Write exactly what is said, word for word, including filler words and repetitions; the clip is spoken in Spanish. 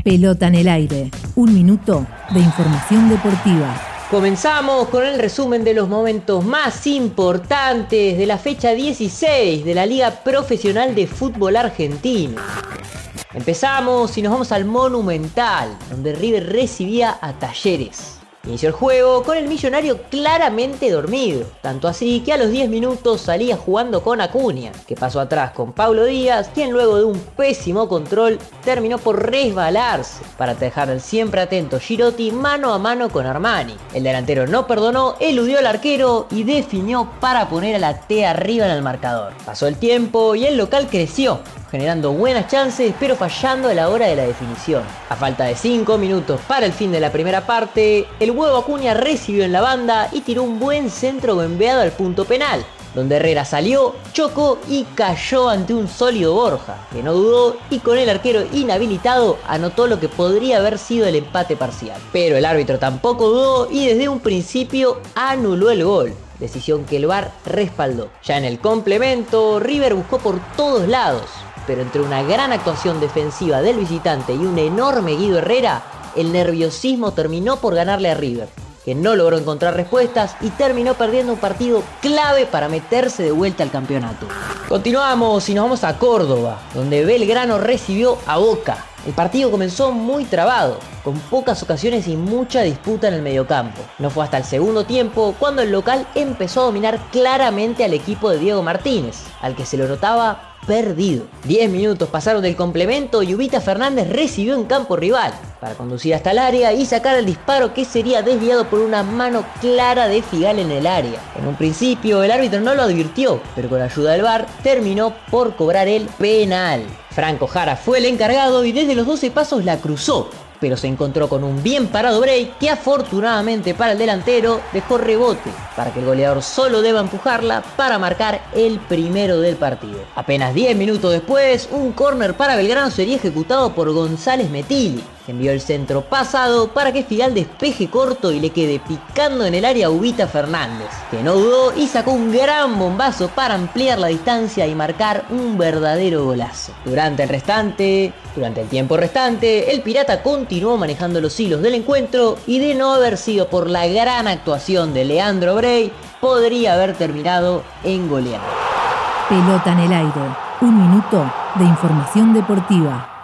Pelota en el aire. Un minuto de información deportiva. Comenzamos con el resumen de los momentos más importantes de la fecha dieciséis de la Liga Profesional de Fútbol Argentino. Empezamos y nos vamos al Monumental, donde River recibía a Talleres. Inició el juego con el millonario claramente dormido, tanto así que a los diez minutos salía jugando con Acuña, que pasó atrás con Paulo Díaz, quien luego de un pésimo control terminó por resbalarse para dejar al siempre atento Girotti mano a mano con Armani. El delantero no perdonó, eludió al arquero y definió para poner a la T arriba en el marcador. Pasó el tiempo y el local creció, generando buenas chances pero fallando a la hora de la definición. A falta de cinco minutos para el fin de la primera parte, el huevo Acuña recibió en la banda y tiró un buen centro enviado al punto penal, donde Herrera salió, chocó y cayó ante un sólido Borja, que no dudó y con el arquero inhabilitado anotó lo que podría haber sido el empate parcial. Pero el árbitro tampoco dudó y desde un principio anuló el gol, decisión que el V A R respaldó. Ya en el complemento, River buscó por todos lados, pero entre una gran actuación defensiva del visitante y un enorme Guido Herrera, el nerviosismo terminó por ganarle a River, que no logró encontrar respuestas y terminó perdiendo un partido clave para meterse de vuelta al campeonato. Continuamos y nos vamos a Córdoba, donde Belgrano recibió a Boca. El partido comenzó muy trabado, con pocas ocasiones y mucha disputa en el mediocampo. No fue hasta el segundo tiempo cuando el local empezó a dominar claramente al equipo de Diego Martínez, al que se lo notaba perdido. diez minutos pasaron del complemento y Ubita Fernández recibió en campo rival para conducir hasta el área y sacar el disparo que sería desviado por una mano clara de Figal en el área. En un principio el árbitro no lo advirtió, pero con ayuda del V A R terminó por cobrar el penal. Franco Jara fue el encargado y desde los doce pasos la cruzó, pero se encontró con un bien parado break que afortunadamente para el delantero dejó rebote para que el goleador solo deba empujarla para marcar el primero del partido. Apenas diez minutos después, un córner para Belgrano sería ejecutado por González Metilli, que envió el centro pasado para que Figal despeje corto y le quede picando en el área a Ubita Fernández, que no dudó y sacó un gran bombazo para ampliar la distancia y marcar un verdadero golazo. Durante el restante, durante el tiempo restante, el Pirata continuó manejando los hilos del encuentro y de no haber sido por la gran actuación de Leandro Bray, podría haber terminado en goleada. Pelota en el aire. Un minuto de información deportiva.